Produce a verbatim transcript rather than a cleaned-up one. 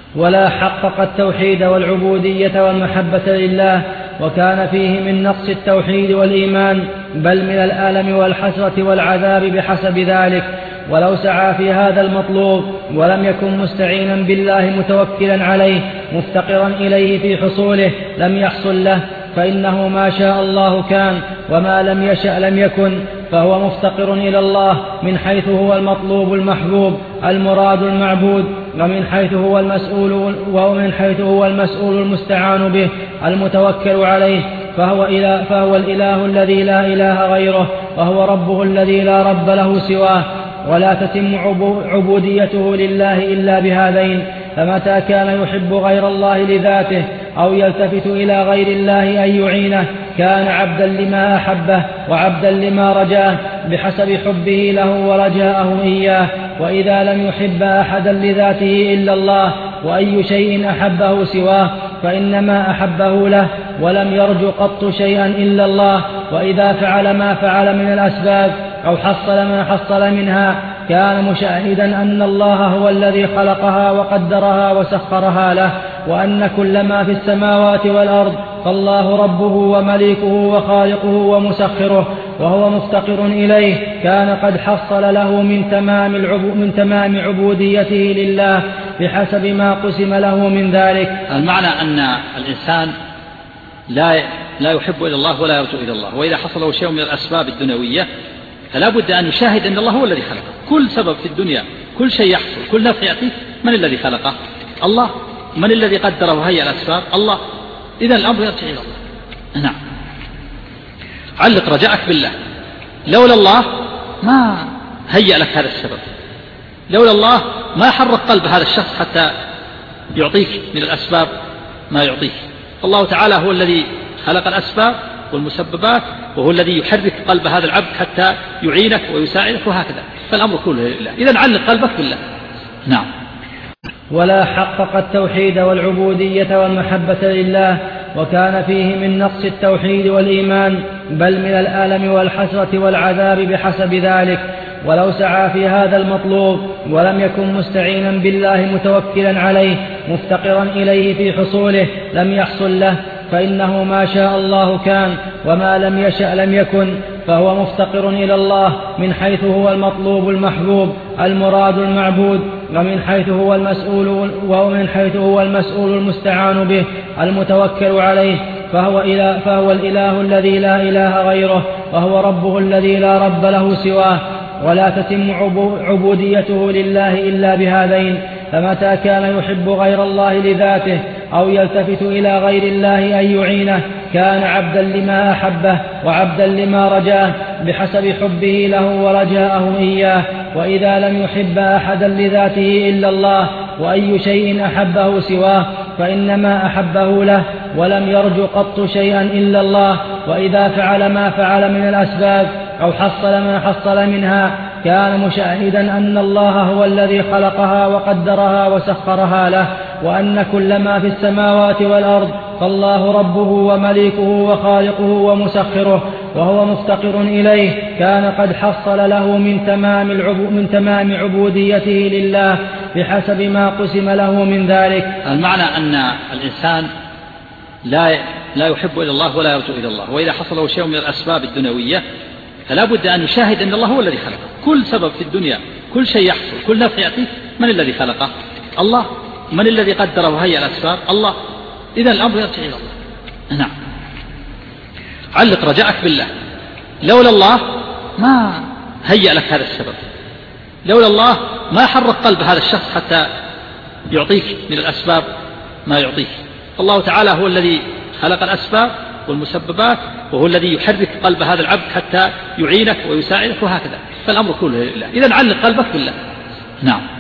ولا حقق التوحيد والعبودية والمحبة لله، وكان فيه من نقص التوحيد والإيمان بل من الألم والحسرة والعذاب بحسب ذلك. ولو سعى في هذا المطلوب ولم يكن مستعينا بالله متوكلا عليه مفتقرا إليه في حصوله لم يحصل له، فإنه ما شاء الله كان وما لم يشأ لم يكن، فهو مفتقر إلى الله من حيث هو المطلوب المحبوب المراد المعبود، ومن حيث هو المسؤول ومن حيث هو المسؤول المستعان به المتوكل عليه، فهو, إله فهو الإله الذي لا إله غيره، وهو ربه الذي لا رب له سواه. ولا تتم عبوديته لله إلا بهذين، فمتى كان يحب غير الله لذاته أو يلتفت إلى غير الله أن يعينه كان عبدا لما أحبه وعبدا لما رجاه بحسب حبه له ورجاءه إياه. وإذا لم يحب أحدا لذاته إلا الله وأي شيء أحبه سواه فإنما أحبه له ولم يرج قط شيئا إلا الله. وإذا فعل ما فعل من الأسباب أو حصل ما حصل منها كان مشاهدا أن الله هو الذي خلقها وقدرها وسخرها له، وأن كل ما في السماوات والأرض فالله ربه ومليكه وخالقه ومسخره، وهو مفتقر إليه كان قد حصل له من تمام, من تمام عبوديته لله بحسب ما قسم له من ذلك. المعنى أن الإنسان لا لا يحب إلى الله ولا يرجو إلى الله، وإذا حصل له شيء من الأسباب الدنيوية فلا بد أن يشاهد أن الله هو الذي خلقه. كل سبب في الدنيا، كل شيء يحصل، كل نفع يأتي، من الذي خلقه؟ الله. من الذي قدره وهيئ الأسباب؟ الله. إذن الأمر يرجع إلى الله. نعم. علق رجاءك بالله. لولا الله ما هيئ لك هذا السبب، لولا الله ما حرك قلب هذا الشخص حتى يعطيك من الأسباب ما يعطيك. الله تعالى هو الذي خلق الأسباب والمسببات، وهو الذي يحرك قلب هذا العبد حتى يعينك ويساعدك، وهكذا. فالأمر كله لله. إذن علق قلبك بالله. نعم. ولا حقق التوحيد والعبودية والمحبة لله، وكان فيه من نقص التوحيد والإيمان بل من الألم والحسرة والعذاب بحسب ذلك. ولو سعى في هذا المطلوب ولم يكن مستعينا بالله متوكلا عليه مفتقرا إليه في حصوله لم يحصل له، فإنه ما شاء الله كان وما لم يشأ لم يكن، فهو مفتقر إلى الله من حيث هو المطلوب المحبوب المراد المعبود، ومن حيث هو المسؤول ومن حيث هو المسؤول المستعان به المتوكل عليه، فهو, إله فهو الإله الذي لا إله غيره، وهو ربه الذي لا رب له سواه. ولا تتم عبوديته لله إلا بهذين، فمتى كان يحب غير الله لذاته أو يلتفت إلى غير الله أن يعينه كان عبدا لما أحبه وعبدا لما رجاه بحسب حبه له ورجاءه إياه. وإذا لم يحب أحدا لذاته إلا الله وأي شيء أحبه سواه فإنما أحبه له ولم يرج قط شيئا إلا الله. وإذا فعل ما فعل من الأسباب أو حصل ما حصل منها كان مشاهدا أن الله هو الذي خلقها وقدرها وسخرها له، وأن كل ما في السماوات والأرض فالله ربه ومليكه وخالقه ومسخره، وهو مفتقر إليه كان قد حصل له من تمام, من تمام عبوديته لله بحسب ما قسم له من ذلك. المعنى أن الإنسان لا لا يحب إلى الله ولا يرجو إلى الله، وإذا حصل له شيء من الأسباب الدنيوية فلا بد أن يشاهد أن الله هو الذي خلقه. كل سبب في الدنيا، كل شيء يحصل، كل نفع يأتي، من الذي خلقه؟ الله. من الذي قدره وهيئ الأسباب؟ الله. إذن الأمر يرجع إلى الله. نعم. علق رجاءك بالله. لولا الله ما هيئ لك هذا السبب، لولا الله ما حرك قلب هذا الشخص حتى يعطيك من الأسباب ما يعطيك. الله تعالى هو الذي خلق الأسباب والمسببات، وهو الذي يحرك قلب هذا العبد حتى يعينك ويساعدك، وهكذا. فالأمر كله لله. إذن علق قلبك بالله. نعم.